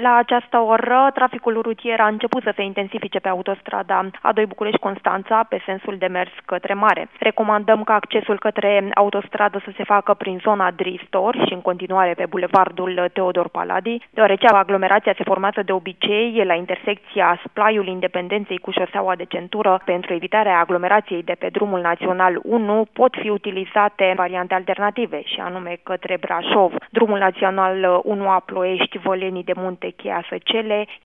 La această oră, traficul rutier a început să se intensifice pe autostrada A2 București-Constanța, pe sensul de mers către mare. Recomandăm ca accesul către autostradă să se facă prin zona Dristor și în continuare pe bulevardul Teodor Paladi, deoarece aglomerația se formează de obicei la intersecția Splaiul Independenței cu șoseaua de centură. Pentru evitarea aglomerației de pe drumul național 1 pot fi utilizate variante alternative, și anume către Brașov, drumul național 1A Ploiești, Vălenii de Munte, Cheia Săcele,